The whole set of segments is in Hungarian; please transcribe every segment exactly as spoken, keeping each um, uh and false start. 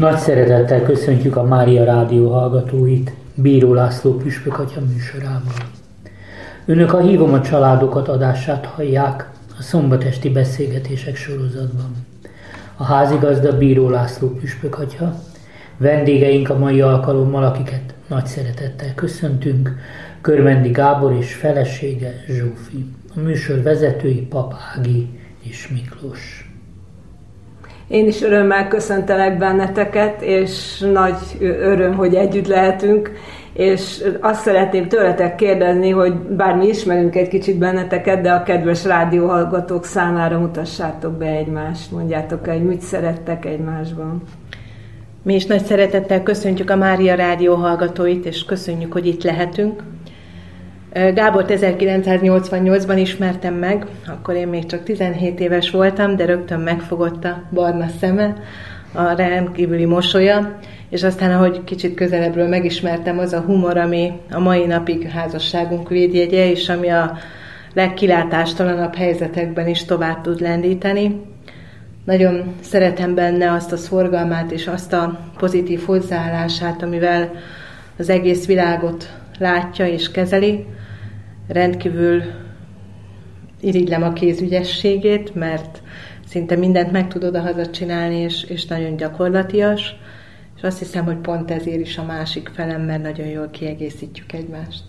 Nagy szeretettel köszöntjük a Mária Rádió hallgatóit Bíró László püspök atya műsorában. Önök a Hívom a családokat adását hallják a szombatesti beszélgetések sorozatban. A házigazda Bíró László püspök atya, vendégeink a mai alkalommal, akiket nagy szeretettel köszöntünk, Körmendi Gábor és felesége Zsófi. A műsor vezetői Pap Ági és Miklós. Én is örömmel köszöntelek benneteket, és nagy öröm, hogy együtt lehetünk, és azt szeretném tőletek kérdezni, hogy bár mi ismerünk egy kicsit benneteket, de a kedves rádióhallgatók számára mutassátok be egymást, mondjátok el, hogy mit szerettek egymásban. Mi is nagy szeretettel köszöntjük a Mária Rádió hallgatóit, és köszönjük, hogy itt lehetünk. Gábort ezerkilencszáznyolcvannyolcban ismertem meg, akkor én még csak tizenhét éves voltam, de rögtön megfogott a barna szeme, a rendkívüli mosolya, és aztán, ahogy kicsit közelebbről megismertem, az a humor, ami a mai napig házasságunk védjegye, és ami a legkilátástalanabb helyzetekben is tovább tud lendíteni. Nagyon szeretem benne azt a szorgalmát és azt a pozitív hozzáállását, amivel az egész világot látja és kezeli. Rendkívül irigylem a kézügyességét, mert szinte mindent meg tud odahaza csinálni, és, és nagyon gyakorlatias. És azt hiszem, hogy pont ezért is a másik felem, mert nagyon jól kiegészítjük egymást.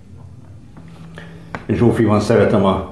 Zsófiban szeretem a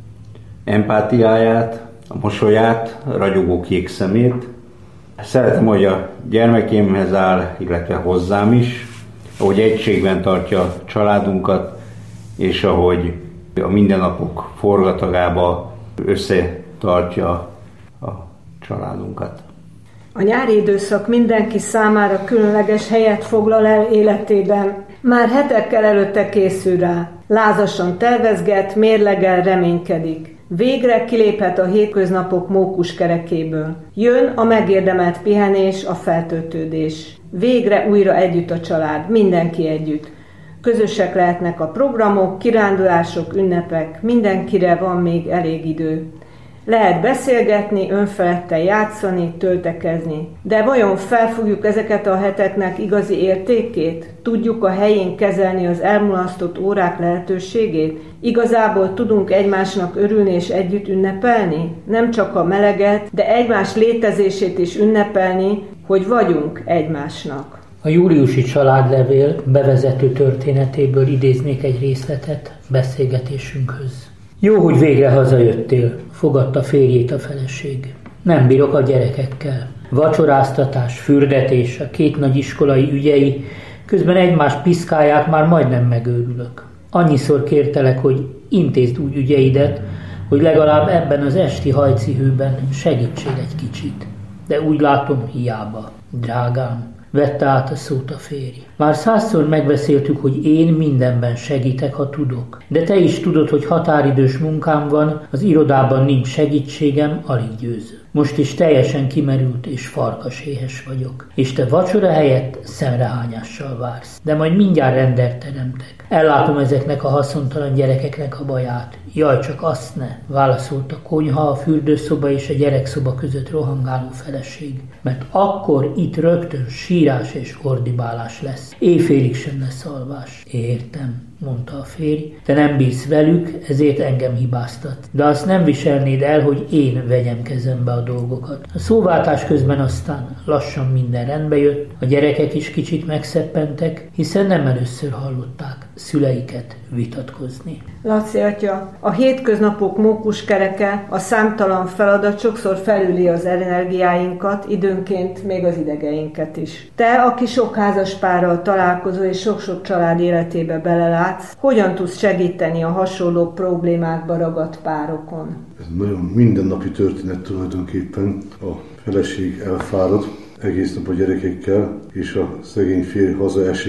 empátiáját, a mosolyát, a ragyogó kék szemét. Szeretem, hogy a gyermekémhez áll, illetve hozzám is, ahogy egységben tartja a családunkat, és ahogy a mindennapok forgatagába összetartja a családunkat. A nyári időszak mindenki számára különleges helyet foglal el életében. Már hetekkel előtte készül rá. Lázasan tervezget, mérlegel, reménykedik. Végre kiléphet a hétköznapok mókus kerekéből. Jön a megérdemelt pihenés, a feltöltődés. Végre újra együtt a család, mindenki együtt. Közösek lehetnek a programok, kirándulások, ünnepek, mindenkire van még elég idő. Lehet beszélgetni, önfeledten játszani, töltekezni. De vajon felfogjuk ezeket a heteknek igazi értékét? Tudjuk a helyén kezelni az elmulasztott órák lehetőségét? Igazából tudunk egymásnak örülni és együtt ünnepelni? Nem csak a meleget, de egymás létezését is ünnepelni, hogy vagyunk egymásnak. A júliusi családlevél bevezető történetéből idéznék egy részletet beszélgetésünkhöz. Jó, hogy végre hazajöttél, fogadta férjét a feleség. Nem bírok a gyerekekkel. Vacsoráztatás, fürdetés, a két nagy iskolai ügyei, közben egymást piszkálják, már majdnem megőrülök. Annyiszor kértelek, hogy intézd úgy ügyeidet, hogy legalább ebben az esti hajcihőben segítsél egy kicsit. De úgy látom, hiába. Drágám, vette át a szót a férj. Már százszor megbeszéltük, hogy én mindenben segítek, ha tudok. De te is tudod, hogy határidős munkám van, az irodában nincs segítségem, alig győző. Most is teljesen kimerült és farkaséhes vagyok. És te vacsora helyett szemrehányással vársz. De majd mindjárt rendet teremtek. Ellátom ezeknek a haszontalan gyerekeknek a baját. Jaj, csak azt ne, válaszolt a konyha, a fürdőszoba és a gyerekszoba között rohangáló feleség. Mert akkor itt rögtön sírás és ordibálás lesz. Éjfélig sem lesz alvás. Értem, mondta a férj, te nem bírsz velük, ezért engem hibáztat. De azt nem viselnéd el, hogy én vegyem kezembe a dolgokat. A szóváltás közben aztán lassan minden rendbe jött, a gyerekek is kicsit megszeppentek, hiszen nem először hallották szüleiket vitatkozni. Laci atya, a hétköznapok mókuskereke, a számtalan feladat sokszor felüli az energiáinkat, időnként még az idegeinket is. Te, aki sok házaspárral találkozol és sok-sok család életébe belelátsz, hogyan tudsz segíteni a hasonló problémákba ragadt párokon? Ez nagyon mindennapi történet tulajdonképpen. A feleség elfárad egész nap a gyerekekkel, és a szegény férj hazaesik,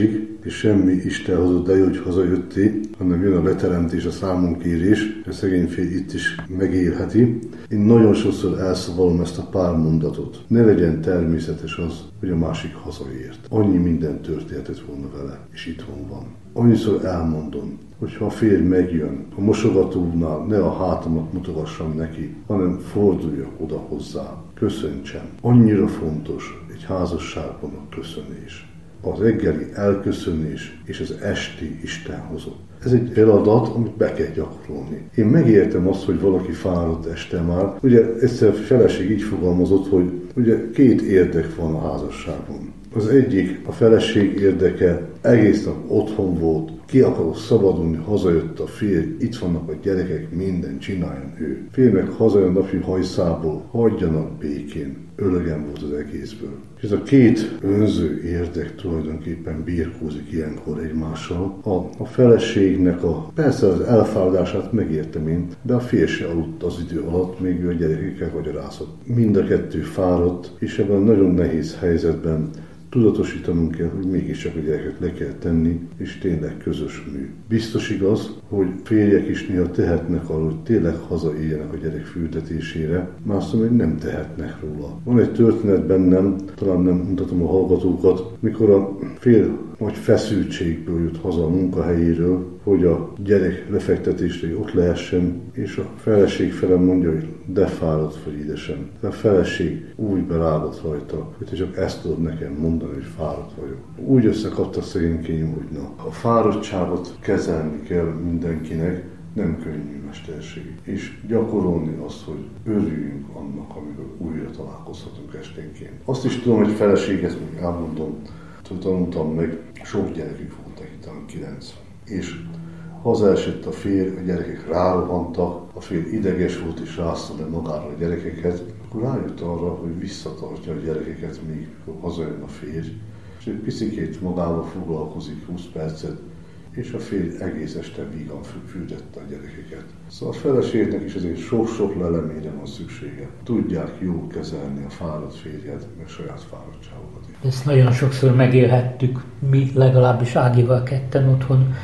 és semmi Isten hozott, de jó, hogy hazajöttél, hanem jön a leteremtés, a számunkérés, a szegény férj itt is megélheti. Én nagyon sokszor elszavalom ezt a pár mondatot. Ne legyen természetes az, hogy a másik hazaért. Annyi minden történhetett volna vele, és itthon van. Annyiszor elmondom, hogy ha a férj megjön, a mosogatónál ne a hátamat mutogassam neki, hanem forduljak oda hozzá, köszöntsem. Annyira fontos egy házasságban a köszönés. Az reggeli elköszönés és az esti Istenhozott. Ez egy feladat, amit be kell gyakorolni. Én megértem azt, hogy valaki fáradt este már. Ugye egyszer a feleség így fogalmazott, hogy ugye két érdek van a házasságban. Az egyik, a feleség érdeke, egész nap otthon volt, ki akarok szabadulni, hazajött a férj, itt vannak a gyerekek, minden csináljon ő. Férj meg hazajön napi hajszából, hagyjanak békén. Ölegen volt az egészből. És ez a két önző érdek tulajdonképpen birkózik ilyenkor egymással. A, a feleségnek a, persze az elfáradását megértem én, de a férj se aludt az idő alatt, még ő a gyerekekkel magyarázott. Mind a kettő fáradt, és ebben a nagyon nehéz helyzetben tudatosítanunk kell, hogy mégiscsak a gyereket le kell tenni, és tényleg közös mű. Biztos igaz, hogy férjek is néha tehetnek arról, hogy tényleg hazaéljenek a gyerek fültetésére, másszor meg nem tehetnek róla. Van egy történet bennem, talán nem mutatom a hallgatókat, mikor a férj nagy feszültségből jött haza a munkahelyéről, hogy a gyerek lefektetésre ott lehessen, és a feleség fele mondja, hogy de fáradt vagy édesem. De a feleség úgy belállott rajta, hogy te csak ezt tudod nekem mondani, hogy fáradt vagyok. Úgy összekapta szegénykém, hogy na, a fáradtságot kezelni kell mindenkinek, nem könnyű mesterség. És gyakorolni azt, hogy örüljünk annak, amikor újra találkozhatunk esténként. Azt is tudom, hogy feleséget még elmondom, tanultam meg, sok gyerekük volt neki, talán kilenc. És hazaesett a férj, a gyerekek rárohantak, a férj ideges volt és rázta le magára a gyerekeket, akkor rájött arra, hogy visszatartja a gyerekeket, míg hazajön a férj, és egy picikét magával foglalkozik húsz percet, és a férj egész este vígan fürdette a gyerekeket. Szóval a feleségnek is azért sok-sok leleményre van szüksége. Tudják jól kezelni a fáradt férjet, meg saját fáradtságokat is. Ezt nagyon sokszor megélhettük, mi legalábbis Ágival ketten otthon.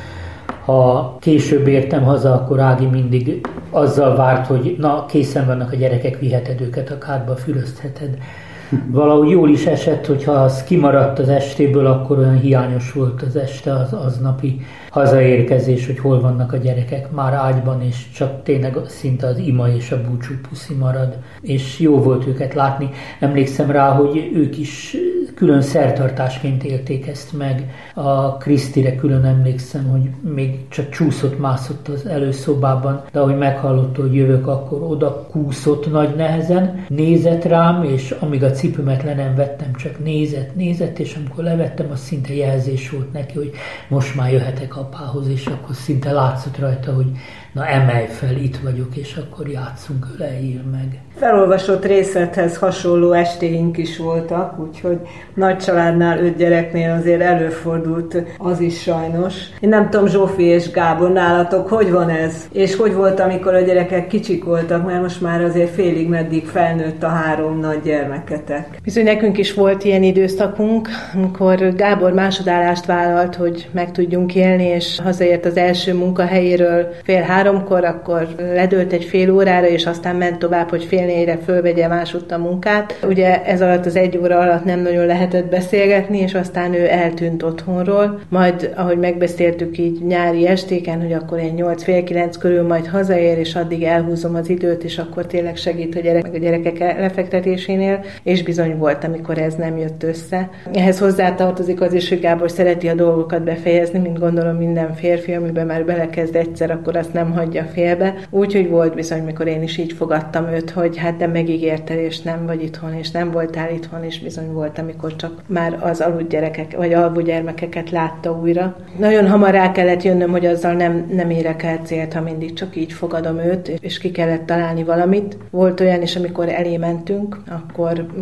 Ha később értem haza, akkor Ági mindig azzal várt, hogy na, készen vannak a gyerekek, viheted őket a kádba, füröztheted. Valahogy jól is esett, hogyha az kimaradt az estéből, akkor olyan hiányos volt az este, az aznapi hazaérkezés, hogy hol vannak a gyerekek már ágyban, és csak tényleg szinte az ima és a búcsú puszi marad. És jó volt őket látni. Emlékszem rá, hogy ők is külön szertartásként élték ezt meg. A Krisztire külön emlékszem, hogy még csak csúszott-mászott az előszobában, de ahogy meghallotta, hogy jövök, akkor oda kúszott nagy nehezen, nézett rám, és amíg a cipőmet le nem vettem, csak nézett, nézett, és amikor levettem, az szinte jelzés volt neki, hogy most már jöhetek apához, és akkor szinte látszott rajta, hogy na emelj fel, itt vagyok, és akkor játszunk, öleljél meg. Felolvasott részlethez hasonló estéink is voltak, úgyhogy nagy családnál, öt gyereknél azért előfordult az is sajnos. Én nem tudom, Zsófi és Gábor, nálatok hogy van ez? És hogy volt, amikor a gyerekek kicsik voltak, mert most már azért félig meddig felnőtt a három nagy gyermeketek. Bizony nekünk is volt ilyen időszakunk, amikor Gábor másodállást vállalt, hogy meg tudjunk élni, és hazaért az első munkahelyéről fél háromkor, akkor ledőlt egy fél órára, és aztán ment tovább, hogy fél négyre fölvegye másutt a munkát. Ugye ez alatt az egy óra alatt nem nagyon lehetett beszélgetni, és aztán ő eltűnt otthonról. Majd, ahogy megbeszéltük így nyári estéken, hogy akkor én nyolc fél kilenc körül majd hazaér, és addig elhúzom az időt, és akkor tényleg segít a gyerek, meg a gyerekek lefektetésénél, és bizony volt, amikor ez nem jött össze. Ehhez hozzátartozik az is, hogy Gábor szereti a dolgokat befejezni, mint gondolom minden férfi, amiben már belekezd egyszer, akkor azt nem hagyja félbe. Úgyhogy volt bizony, mikor én is így fogadtam őt, hogy hát de megígérted, és nem vagy itthon, és nem voltál itthon, és bizony volt, amikor csak már az aludt gyerekek, vagy alvó gyermekeket látta újra. Nagyon hamar rá kellett jönnöm, hogy azzal nem, nem érek el célt, ha mindig csak így fogadom őt, és ki kellett találni valamit. Volt olyan is, amikor elé mentünk, akkor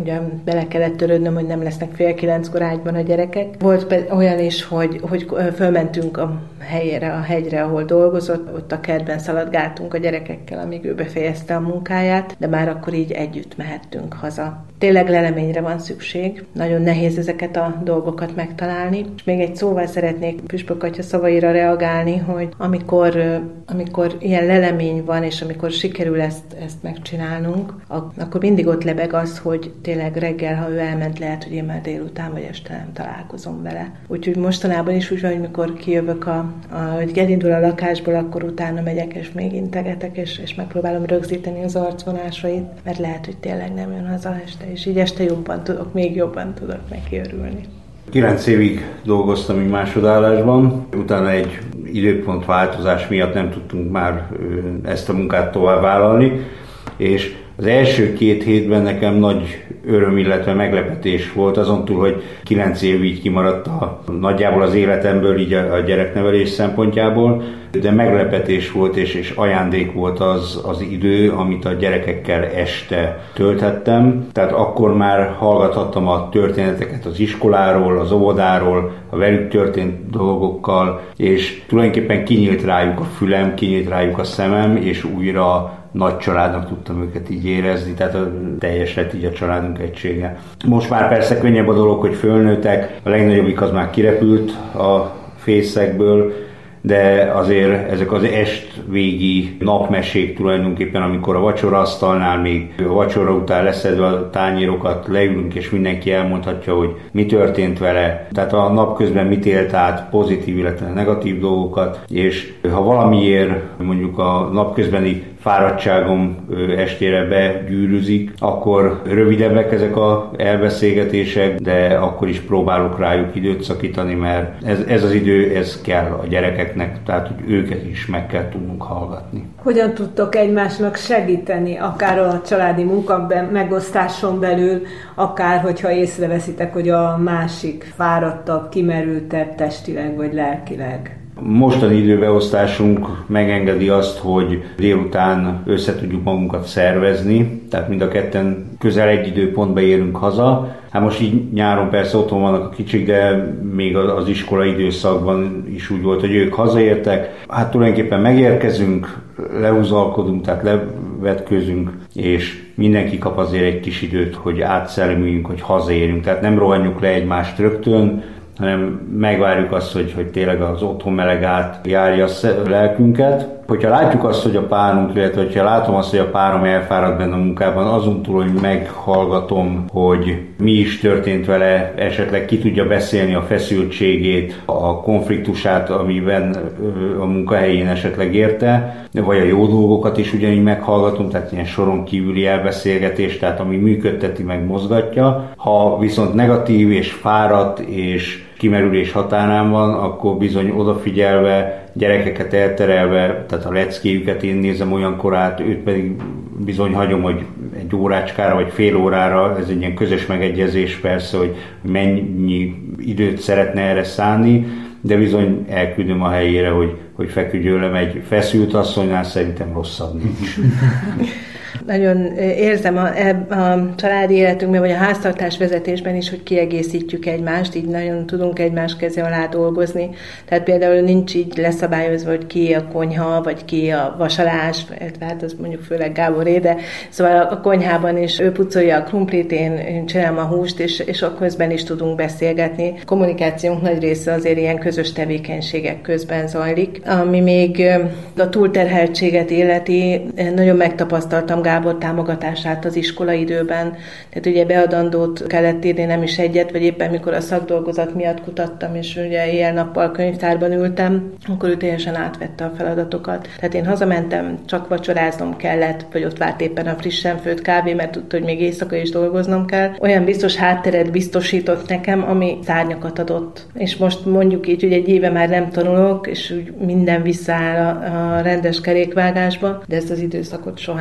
ugye bele kellett törődnöm, hogy nem lesznek fél kilenckor ágyban a gyerekek. Volt olyan is, hogy, hogy fölmentünk a helyére, a hegyre, ahol dolgozott, ott a kertben szaladgáltunk a gyerekekkel, amíg ő befejezte a munkáját, de már akkor így együtt mehettünk haza. Tényleg leleményre van szükség, nagyon nehéz ezeket a dolgokat megtalálni. És még egy szóval szeretnék Püspök atya szavaira reagálni, hogy amikor, amikor ilyen lelemény van, és amikor sikerül ezt, ezt megcsinálnunk, akkor mindig ott lebeg az, hogy tényleg reggel, ha ő elment, lehet, hogy én már délután vagy este nem találkozom vele. Úgyhogy mostanában is úgy van, hogy mikor kijövök, a, a, hogy elindul a lakásból, akkor utána megyek, és még integetek, és, és megpróbálom rögzíteni az arcvonásait, mert lehet, hogy tényleg nem jön haza este, és így este jobban tudok, még jobban tudok neki örülni. Kilenc évig dolgoztam így másodállásban, utána egy időpontváltozás miatt nem tudtunk már ezt a munkát tovább vállalni, és az első két hétben nekem nagy öröm, illetve meglepetés volt, azon túl, hogy kilenc év így kimaradt a, nagyjából az életemből, így a, a gyereknevelés szempontjából, de meglepetés volt és, és ajándék volt az, az idő, amit a gyerekekkel este tölthettem. Tehát akkor már hallgathattam a történeteket az iskoláról, az óvodáról, a velük történt dolgokkal, és tulajdonképpen kinyílt rájuk a fülem, kinyílt rájuk a szemem, és újra nagy családnak tudtam őket így érezni, tehát a teljes lett így a családunk egysége. Most már persze könnyebb a dolog, hogy fölnőttek, a legnagyobbik az már kirepült a fészekből, de azért ezek az estvégi napmesék tulajdonképpen, amikor a vacsoraasztalnál még a vacsora után leszedve a tányérokat leülünk, és mindenki elmondhatja, hogy mi történt vele, tehát a napközben mit élt át, pozitív, illetve negatív dolgokat, és ha valamiért mondjuk a napközbeni fáradtságom estére begyűrűzik, akkor rövidebbek ezek az elbeszélgetések, de akkor is próbálok rájuk időt szakítani, mert ez, ez az idő, ez kell a gyerekeknek, tehát hogy őket is meg kell tudnunk hallgatni. Hogyan tudtok egymásnak segíteni, akár a családi munka megosztáson belül, akár hogyha észreveszitek, hogy a másik fáradtabb, kimerültebb testileg vagy lelkileg? Mostani időbeosztásunk megengedi azt, hogy délután össze tudjuk magunkat szervezni, tehát mind a ketten közel egy időpontba érünk haza. Hát most így nyáron persze otthon vannak a kicsik, de még az iskola időszakban is úgy volt, hogy ők hazaértek. Hát tulajdonképpen megérkezünk, lehúzalkodunk, tehát levetkőzünk, és mindenki kap azért egy kis időt, hogy átszellemüljünk, hogy hazaérünk. Tehát nem rohanjuk le egymást rögtön, hanem megvárjuk azt, hogy, hogy tényleg az otthon meleg át járja a lelkünket. Hogyha látjuk azt, hogy a párunk, illetve hogyha látom azt, hogy a párom elfárad benne a munkában, azon túl, hogy meghallgatom, hogy mi is történt vele, esetleg ki tudja beszélni a feszültségét, a konfliktusát, amiben a munkahelyén esetleg érte, vagy a jó dolgokat is ugyanígy meghallgatom, tehát ilyen soron kívüli elbeszélgetés, tehát ami működteti, meg mozgatja. Ha viszont negatív és fáradt és kimerülés határán van, akkor bizony odafigyelve, gyerekeket elterelve, tehát a leckéjüket én nézem olyankor át, őt pedig bizony hagyom, hogy egy órácskára vagy fél órára, ez egy ilyen közös megegyezés persze, hogy mennyi időt szeretne erre szánni, de bizony elküldöm a helyére, hogy, hogy feküdjön le egy feszült asszonynál, szerintem rosszabb nincs. Nagyon érzem a, a családi életünkben, vagy a háztartás vezetésben is, hogy kiegészítjük egymást, így nagyon tudunk egymás keze alá dolgozni. Tehát például nincs így leszabályozva, hogy ki a konyha, vagy ki a vasalás, hát az mondjuk főleg Gáboré, de szóval a konyhában is ő pucolja a krumplit, én csinálom a húst, és, és a közben is tudunk beszélgetni. A kommunikációnk nagy része azért ilyen közös tevékenységek közben zajlik. Ami még a túlterheltséget illeti, nagyon megtapasztaltam Gábor támogatását az iskolaidőben. Tehát ugye beadandót kellett írni, nem is egyet, vagy éppen mikor a szakdolgozat miatt kutattam, és ugye éjjel-nappal könyvtárban ültem, akkor ő teljesen átvette a feladatokat. Tehát én hazamentem, csak vacsoráznom kellett, vagy ott várt éppen a frissen főtt kávé, mert tudta, hogy még éjszaka is dolgoznom kell. Olyan biztos hátteret biztosított nekem, ami szárnyakat adott. És most mondjuk így, hogy egy éve már nem tanulok, és úgy minden visszaáll a, a rendes kerékvágásba, de ezt az időszakot soha nem fogom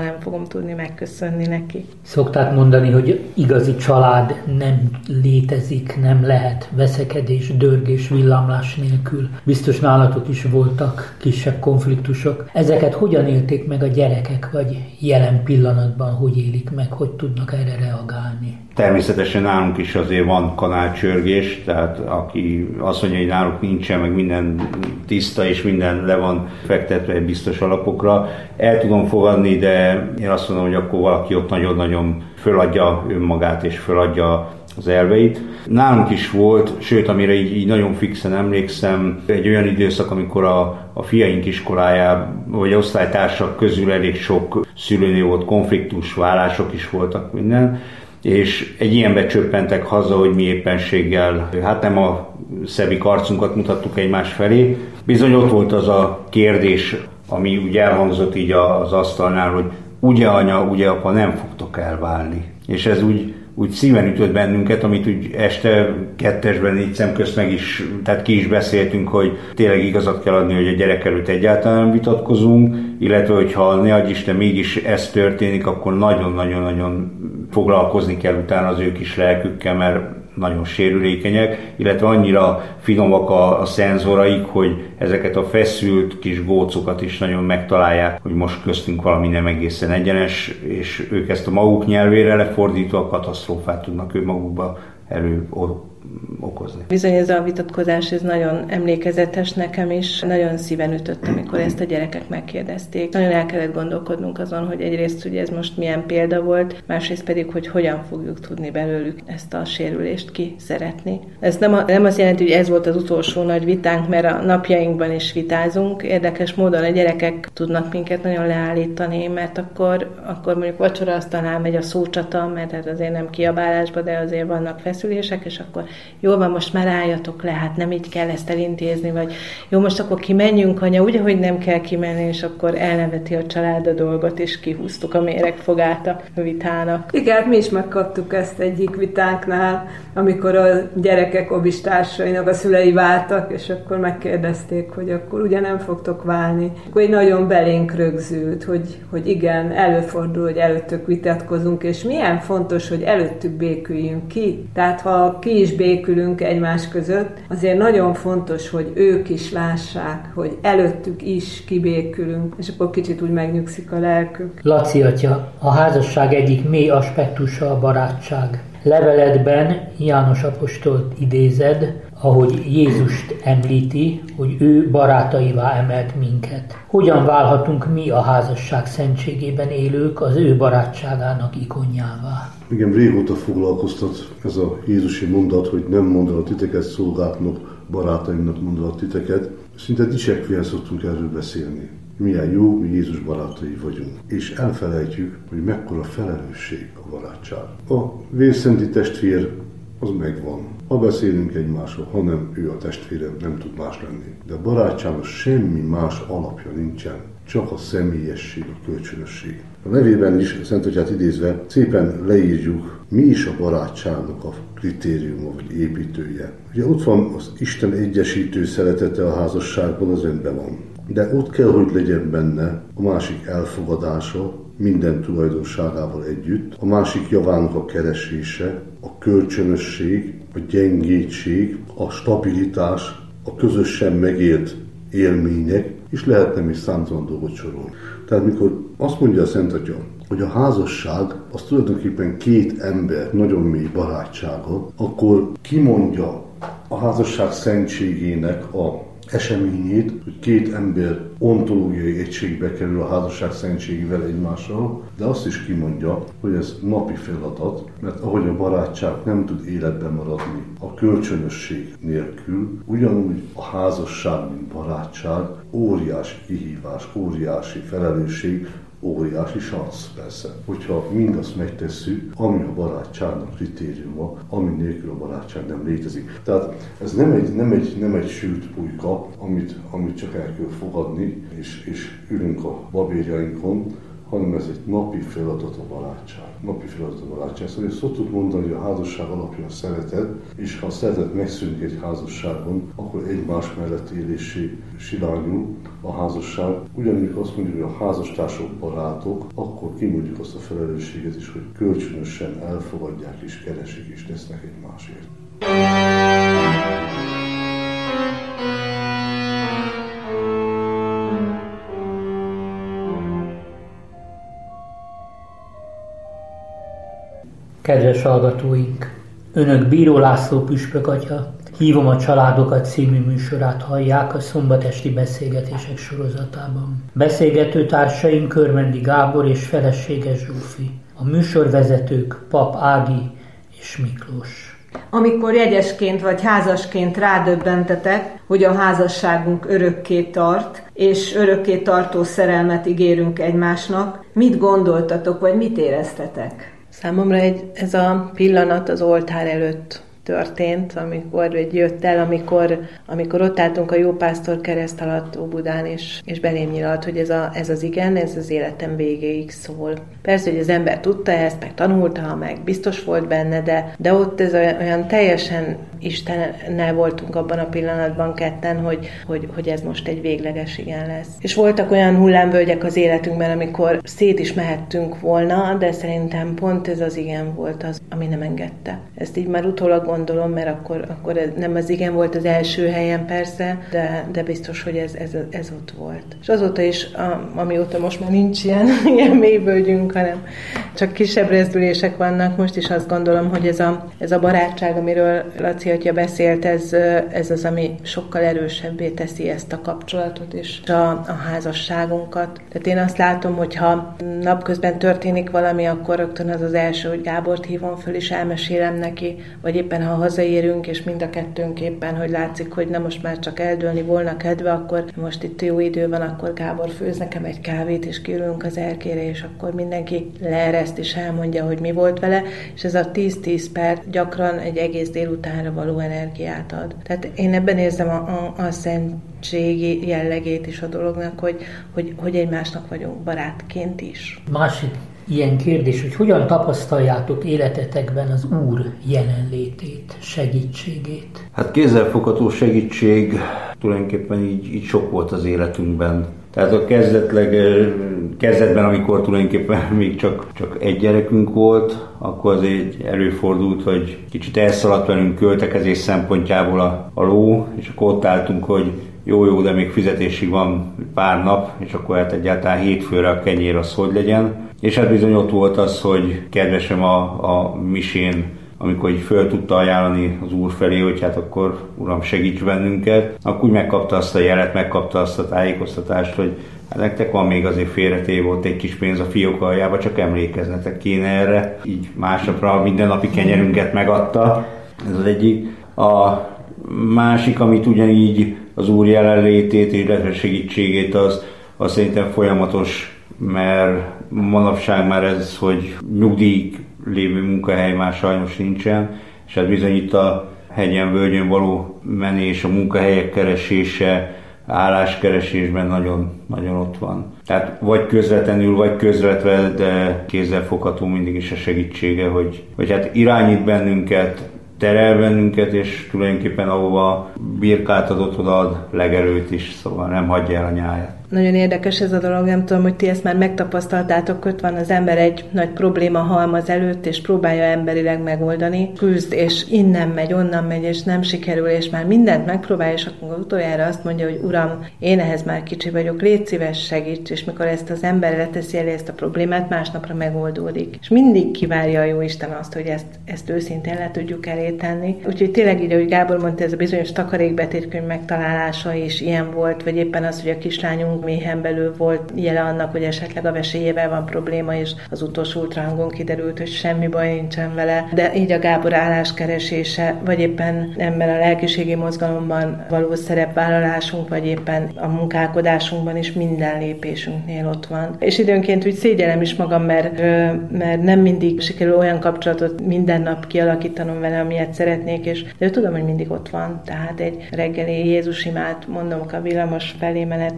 fogom tudni megköszönni neki. Szokták mondani, hogy igazi család nem létezik, nem lehet veszekedés, dörgés, villámlás nélkül. Biztos nálatok is voltak kisebb konfliktusok. Ezeket hogyan élték meg a gyerekek, vagy jelen pillanatban hogy élik meg, hogy tudnak erre reagálni? Természetesen nálunk is azért van kanálcsörgés, tehát aki azt mondja, hogy náluk nincsen, meg minden tiszta és minden le van fektetve biztos alapokra, el tudom fogadni, de én azt mondom, hogy akkor valaki ott nagyon-nagyon föladja önmagát és föladja az elveit. Nálunk is volt, sőt, amire így, így nagyon fixen emlékszem, egy olyan időszak, amikor a, a fiaink iskolájában, vagy osztálytársak közül elég sok szülőnél volt konfliktus, vállások is voltak minden, és egy ilyenbe csöppentek haza, hogy mi éppenséggel, hát nem a szebbik arcunkat mutattuk egymás felé. Bizony ott volt az a kérdés, ami úgy elhangzott így az asztalnál, hogy ugye anya, ugye apa, nem fogtok elválni. És ez úgy, úgy szíven ütött bennünket, amit úgy este kettesben négy szem közt meg is, tehát ki is beszéltünk, hogy tényleg igazat kell adni, hogy a gyerek előtt egyáltalán nem vitatkozunk, illetve hogyha ne adj Isten mégis ez történik, akkor nagyon-nagyon-nagyon foglalkozni kell utána az ő kis lelkükkel, mert nagyon sérülékenyek, illetve annyira finomak a, a szenzoraik, hogy ezeket a feszült kis gócokat is nagyon megtalálják, hogy most köztünk valami nem egészen egyenes, és ők ezt a maguk nyelvére lefordítva a katasztrófát tudnak ő magukba elő okozni. Bizony ez a vitatkozás, ez nagyon emlékezetes nekem is, nagyon szíven ütött, amikor ezt a gyerekek megkérdezték. Nagyon el kellett gondolkodnunk azon, hogy egyrészt ugye ez most milyen példa volt, másrészt pedig, hogy hogyan fogjuk tudni belőlük ezt a sérülést kiszeretni. Ez nem, a, nem azt jelenti, hogy ez volt az utolsó nagy vitánk, mert a napjainkban is vitázunk. Érdekes módon a gyerekek tudnak minket nagyon leállítani, mert akkor, akkor mondjuk vacsoraasztalnál megy a szócsata, mert hát azért nem kiabálásba, de azért vannak feszülések, és akkor jó van, most már álljatok le, hát nem így kell ezt elintézni, vagy jó, most akkor kimenjünk, anya, ugye, hogy nem kell kimenni, és akkor elneveti a család a dolgot, és kihúztuk a méregfogát a vitának. Igen, hát mi is megkaptuk ezt egyik vitánknál, amikor a gyerekek obistársainak a szülei váltak, és akkor megkérdezték, hogy akkor ugye nem fogtok válni. Akkor egy nagyon belénk rögzült, hogy, hogy igen, előfordul, hogy előttük vitatkozunk, és milyen fontos, hogy előttük béküljünk ki. Tehát ha ki is békülünk egymás között, azért nagyon fontos, hogy ők is lássák, hogy előttük is kibékülünk, és akkor kicsit úgy megnyugszik a lelkük. Laci atya, a házasság egyik mély aspektusa a barátság. Leveledben János apostolt idézed, ahogy Jézust említi, hogy ő barátaivá emelt minket. Hogyan válhatunk mi a házasság szentségében élők az ő barátságának ikonjává? Igen, régóta foglalkoztat ez a jézusi mondat, hogy nem mondanak titeket szolgáknak, barátaimnak mondanak titeket. Szinte dicsekvén szoktunk erről beszélni. Milyen jó, mi Jézus barátai vagyunk. És elfelejtjük, hogy mekkora felelősség a barátság. A vérszenti testvér az megvan. Ha beszélünk egymásról, hanem ő a testvérem, nem tud más lenni. De a barátságnak semmi más alapja nincsen, csak a személyesség, a kölcsönösség. A nevében is, Szent Atyát idézve, szépen leírjuk, mi is a barátságnak a kritériuma, vagy építője. Ugye ott van az Isten egyesítő szeretete a házasságban, az rendben van. De ott kell, hogy legyen benne a másik elfogadása, minden tulajdonságával együtt, a másik javának a keresése, a kölcsönösség, a gyengétség, a stabilitás, a közösen megélt élmények, és lehetne még számtalan dolgot sorolni. Tehát mikor azt mondja a Szent Atya, hogy a házasság az tulajdonképpen két ember nagyon mély barátsága, akkor kimondja a házasság szentségének a eseményét, hogy két ember ontológiai egységbe kerül a házasság szentségével egymással, de azt is kimondja, hogy ez napi feladat, mert ahogy a barátság nem tud életben maradni a kölcsönösség nélkül, ugyanúgy a házasság, mint barátság óriási kihívás, óriási felelősség, óriási szansz persze, hogyha mindazt megtesszük, ami a barátságnak kritériuma, ami nélkül a barátság nem létezik. Tehát ez nem egy, nem egy, nem egy sült pulyka, amit, amit csak el kell fogadni, és, és ülünk a babérjainkon, hanem ez egy napi feladat a barátság. Napi feladat a barátság. Szóval szoktuk mondani, hogy a házasság alapja a szeretet, és ha a szeretet megszűnik egy házasságon, akkor egymás mellett élésé silányul a házasság. Ugyanígy azt mondjuk, hogy a házastársak barátok, akkor kimondjuk azt a felelősséget is, hogy kölcsönösen elfogadják és keresik és tesznek egymásért. Kedves hallgatóink! Önök Bíró László püspök atya Hívom a családokat című műsorát hallják a szombatesti beszélgetések sorozatában. Beszélgető társaink Körmendi Gábor és felesége Zsófi. A műsorvezetők Pap Ági és Miklós. Amikor jegyesként vagy házasként rádöbbentetek, hogy a házasságunk örökké tart, és örökké tartó szerelmet ígérünk egymásnak, mit gondoltatok, vagy mit éreztetek? Számomra egy, ez a pillanat az oltár előtt történt, amikor egy jött el, amikor, amikor ott álltunk a Jópásztor kereszt alatt Óbudán, és, és belém nyilalt, hogy ez, a, ez az igen, ez az életem végéig szól. Persze, hogy az ember tudta ezt, meg tanulta, meg biztos volt benne, de, de ott ez olyan, olyan teljesen Istennel voltunk abban a pillanatban ketten, hogy, hogy, hogy ez most egy végleges igen lesz. És voltak olyan hullámvölgyek az életünkben, amikor szét is mehettünk volna, de szerintem pont ez az igen volt az, ami nem engedte. Ezt így már utólag gondolom, mert akkor, akkor ez nem az igen volt az első helyen persze, de, de biztos, hogy ez, ez, ez ott volt. És azóta is, a, amióta most már nincs ilyen, ilyen mélyvölgyünk, hanem csak kisebb rezdülések vannak, most is azt gondolom, hogy ez a, ez a barátság, amiről Laci atya beszélt, ez, ez az, ami sokkal erősebbé teszi ezt a kapcsolatot és a, a házasságunkat. Tehát én azt látom, hogy ha napközben történik valami, akkor rögtön az az első, hogy Gábort hívom föl, és elmesélem neki, vagy éppen ha hazaérünk, és mind a kettőnk éppen, hogy látszik, hogy na most már csak eldőlni volna kedve, akkor most itt jó idő van, akkor Gábor főz nekem egy kávét, és kiülünk az erkére, és akkor mindenki leereszt, és elmondja, hogy mi volt vele, és ez a tíz-tíz perc gyakran egy egész délutánra való energiát ad. Tehát én ebben érzem a, a, a szentségi jellegét is a dolognak, hogy, hogy, hogy egymásnak vagyunk barátként is. Másik ilyen kérdés, hogy hogyan tapasztaljátok életetekben az Úr jelenlétét, segítségét? Hát kézzelfogható segítség tulajdonképpen így, így sok volt az életünkben. Tehát a kezdetleg, kezdetben, amikor tulajdonképpen még csak, csak egy gyerekünk volt, akkor azért előfordult, hogy kicsit elszaladt velünk költekezés szempontjából a, a ló, és akkor ott álltunk, hogy jó-jó, de még fizetésig van pár nap, és akkor hát egyáltalán hétfőre a kenyér az hogy legyen. És hát bizony ott volt az, hogy kedvesem a, a misén, amikor így föl tudta ajánlani az Úr felé, hogy hát akkor Uram, segíts bennünket, akkor úgy megkapta azt a jelet, megkapta azt a tájékoztatást, hogy hát nektek van még azért félretéve ott egy kis pénz a fiók aljába, csak emlékeznetek kéne erre. Így másnapra a mindennapi kenyerünket megadta, ez az egyik. A másik, amit ugyanígy az Úr jelenlétét, illetve segítségét, az, az szerintem folyamatos, mert manapság már ez, hogy nyugdíj lévő munkahely már sajnos nincsen, és hát bizony itt a hegyen, völgyön való menés, a munkahelyek keresése, álláskeresésben nagyon, nagyon ott van. Tehát vagy közvetlenül, vagy közvetve, de kézzelfogható mindig is a segítsége, hogy, hogy hát irányít bennünket, terel bennünket, és tulajdonképpen ahova birkát adott, oda ad legelőt is, szóval nem hagyja el a nyáját. Nagyon érdekes ez a dolog, nem tudom, hogy ti ezt már megtapasztaltátok, ott van az ember egy nagy probléma halmaz előtt, és próbálja emberileg megoldani, küzd, és innen megy, onnan megy, és nem sikerül, és már mindent megpróbálja, és akkor utoljára azt mondja, hogy Uram, én ehhez már kicsi vagyok, légy szíves, segíts, és mikor ezt az ember leteszi elé ezt a problémát, másnapra megoldódik. És mindig kivárja a Jóisten azt, hogy ezt, ezt őszintén le tudjuk elé tenni. Úgyhogy tényleg így, ahogy Gábor mondta, ez a bizonyos takarékbetétkönyv megtalálása is ilyen volt, vagy éppen az, hogy a kislányunk méhen belül volt jele annak, hogy esetleg a vesélyével van probléma, és az utolsó ultrahangon kiderült, hogy semmi baj nincsen vele. De így a Gábor álláskeresése, vagy éppen ember a lelkiségi mozgalomban való szerepvállalásunk, vagy éppen a munkálkodásunkban is minden lépésünknél ott van. És időnként úgy szégyellem is magam, mert, mert nem mindig sikerül olyan kapcsolatot minden nap kialakítanom vele, amilyet szeretnék, és de tudom, hogy mindig ott van. Tehát egy reggeli Jézus imát mondom a villamos felé menet, és, és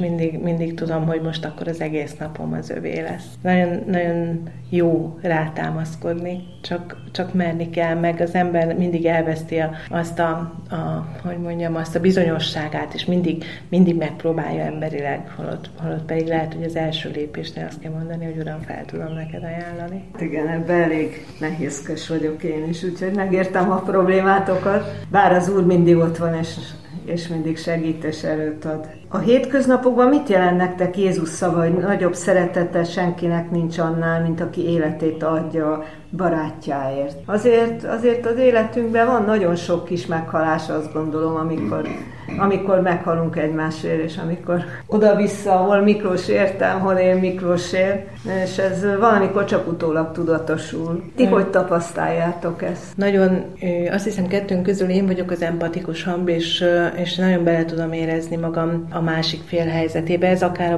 mindig, mindig tudom, hogy most akkor az egész napom az övé lesz. Nagyon, nagyon jó rátámaszkodni, csak, csak merni kell, meg az ember mindig elveszti a, azt a, a, hogy mondjam, azt a bizonyosságát, és mindig, mindig megpróbálja emberileg, holott, holott pedig lehet, hogy az első lépésnél azt kell mondani, hogy uram, fel tudom neked ajánlani. Igen, ebben elég nehézkes vagyok én is, úgyhogy megértem a problémátokat, bár az Úr mindig ott van, és, és mindig segít és erőt ad. A hétköznapokban mit jelent nektek Jézus szava, hogy nagyobb szeretete senkinek nincs annál, mint aki életét adja barátjáért? Azért, azért az életünkben van nagyon sok kis meghalás, azt gondolom, amikor, amikor meghalunk egymásért, és amikor oda-vissza, hol Miklós értem, hol én Miklósért, és ez valamikor csak utólag tudatosul. Ti hogy tapasztaljátok ezt? Nagyon, azt hiszem kettőnk közül én vagyok az empatikus hamb, és, és nagyon bele tudom érezni magam a másik fél helyzetébe. Ez akár a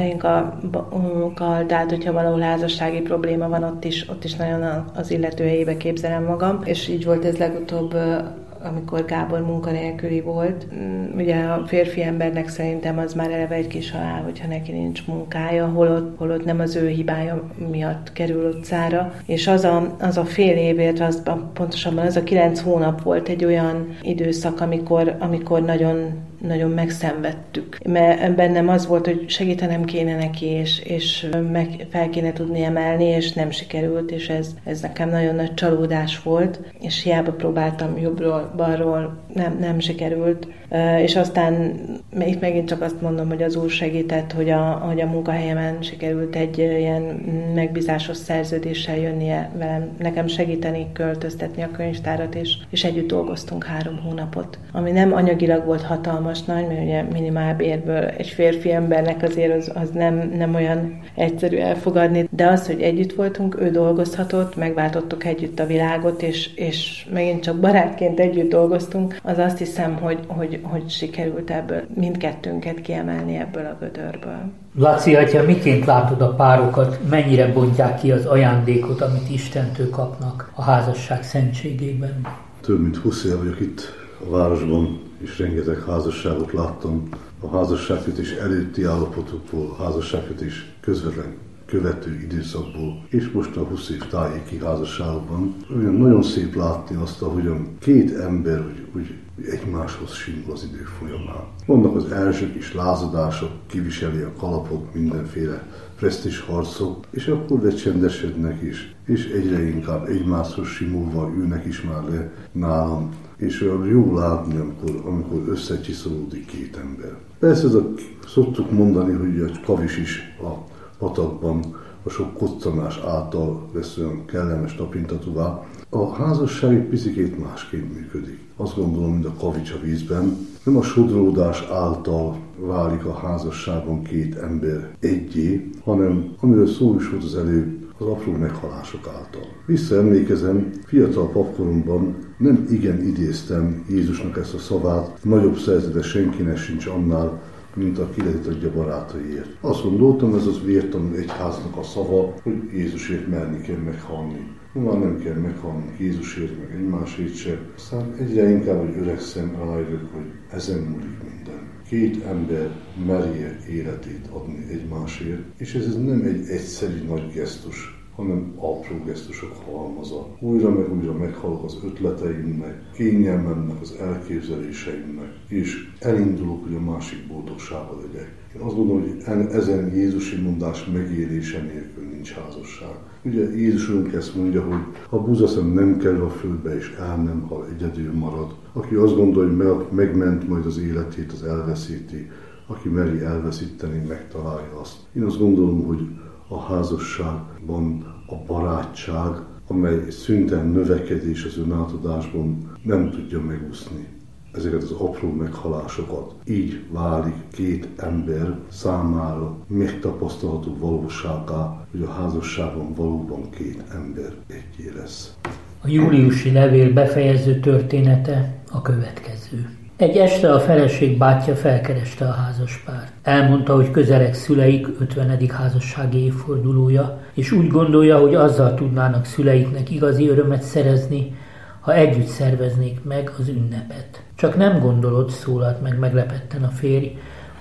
barátainkkal, tehát hogyha valahol házassági probléma van, ott is, ott is nagyon az illető helyébe képzelem magam, és így volt ez legutóbb, amikor Gábor munkanélküli volt. Ugye a férfi embernek szerintem az már eleve egy kis halál, hogyha neki nincs munkája, holott, holott nem az ő hibája miatt kerül utcára. És az a, az a fél évért, az, pontosabban az a kilenc hónap volt egy olyan időszak, amikor, amikor nagyon nagyon megszenvedtük. Mert bennem az volt, hogy segítenem kéne neki, és, és meg fel kéne tudni emelni, és nem sikerült, és ez, ez nekem nagyon nagy csalódás volt, és hiába próbáltam jobbról, balról, nem, nem sikerült. És aztán itt megint csak azt mondom, hogy az Úr segített, hogy a, hogy a munkahelyemen sikerült egy ilyen megbízásos szerződéssel jönnie velem, nekem segíteni, költöztetni a könyvtárat, és, és együtt dolgoztunk három hónapot, ami nem anyagilag volt hatalmas nagy, mert ugye minimálbérből egy férfi embernek azért az, az nem, nem olyan egyszerű elfogadni, de az, hogy együtt voltunk, ő dolgozhatott, megváltottuk együtt a világot, és, és megint csak barátként együtt dolgoztunk, az azt hiszem, hogy, hogy, hogy sikerült ebből mindkettőnket kiemelni ebből a gödörből. Laci atya, miként látod a párokat, mennyire bontják ki az ajándékot, amit Istentől kapnak a házasság szentségében? Több mint húsz év vagyok itt a városban, és rengeteg házasságot láttam. A házasságkötés előtti állapotokból, házasságkötés közvetlen követő időszakból, és most a húsz év tájéki házasságban. Olyan nagyon szép látni azt, ahogyan két ember úgy, úgy egymáshoz simul az idő folyamán. Vannak az első kis lázadások, kiviseli a kalapot, mindenféle presztízs harcok, és akkor lecsendesednek is, és egyre inkább egymáshoz simulva ülnek is már le nálam, és olyan jó látni, amikor, amikor összecsiszolódik két ember. Persze ez a, szoktuk mondani, hogy a kavis is a patakban a sok koccanás által lesz olyan kellemes tapintatúvá. A házasság egy picikét másképp működik. Azt gondolom, mint a kavics a vízben. Nem a sodródás által válik a házasságban két ember egyé, hanem amiről szó is volt az előbb, az apró meghalások által. Visszaemlékezem, fiatal papkoromban nem igen idéztem Jézusnak ezt a szavát, nagyobb szeretete senkinek sincs annál, mint a kilet adja barátaiért. Azt gondoltam, ez az vértanú egyháznak a szava, hogy Jézusért merni kell meghalni. Már nem kell meghalni Jézusért, meg egymásért sem. Aztán egyre inkább, hogy öregszem, rájövök, hogy ezen múlik minden. Két ember merje életét adni egymásért, és ez nem egy egyszerű nagy gesztus, hanem apró gesztusok halmaza. Újra meg újra meghalok az ötleteimnek, kényelmemnek, az elképzeléseimnek, és elindulok, hogy a másik boldogsága legyek. Én azt gondolom, hogy ezen Jézusi mondás megélése nélkül nincs házasság. Ugye Jézus Úrunk ezt mondja, hogy ha búzaszem nem kerül a földbe, és el nem hal, egyedül marad. Aki azt gondolja, hogy meg, megment majd az életét, az elveszíti. Aki meri elveszíteni, megtalálja azt. Én azt gondolom, hogy a házasságban a barátság, amely szünten növekedés az önátadásban nem tudja megúszni ezeket az apró meghalásokat. Így válik két ember számára megtapasztalható valóságá, hogy a házasságban valóban két ember egyé lesz. A júliusi levél befejező története a következő. Egy este a feleség bátyja felkereste a házaspárt. Elmondta, hogy közeleg szüleik ötvenedik házassági évfordulója, és úgy gondolja, hogy azzal tudnának szüleiknek igazi örömet szerezni, ha együtt szerveznék meg az ünnepet. Csak nem gondolod, szólalt meg meglepetten a férj,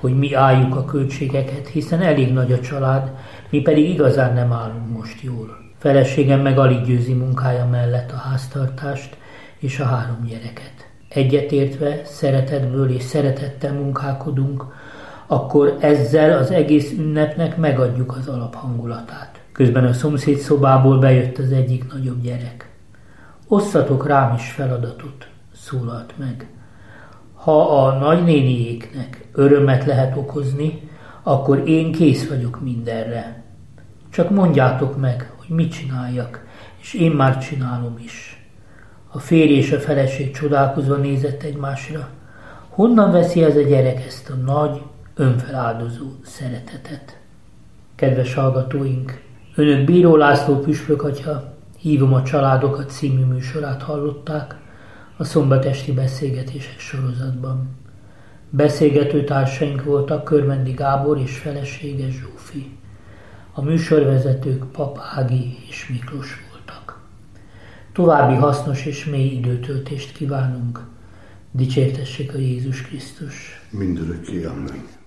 hogy mi álljuk a költségeket, hiszen elég nagy a család, mi pedig igazán nem állunk most jól. Feleségem meg alig győzi munkája mellett a háztartást és a három gyereket. Egyetértve, szeretetből és szeretettel munkálkodunk, akkor ezzel az egész ünnepnek megadjuk az alaphangulatát. Közben a szomszéd szobából bejött az egyik nagyobb gyerek. Osszatok rám is feladatot, szólalt meg. Ha a nagynéniéknek örömet lehet okozni, akkor én kész vagyok mindenre. Csak mondjátok meg, hogy mit csináljak, és én már csinálom is. A férj és a feleség csodálkozva nézett egymásra. Honnan veszi ez a gyerek ezt a nagy, önfeláldozó szeretetet? Kedves hallgatóink, önök Bíró László püspök atya Hívom a családokat című műsorát hallották a szombatesti beszélgetések sorozatban. Beszélgető társaink voltak Körmendi Gábor és felesége Zsófi. A műsorvezetők Pap Ági és Miklós voltak. További hasznos és mély időtöltést kívánunk. Dicsértessék a Jézus Krisztus. Mindörökké, amen.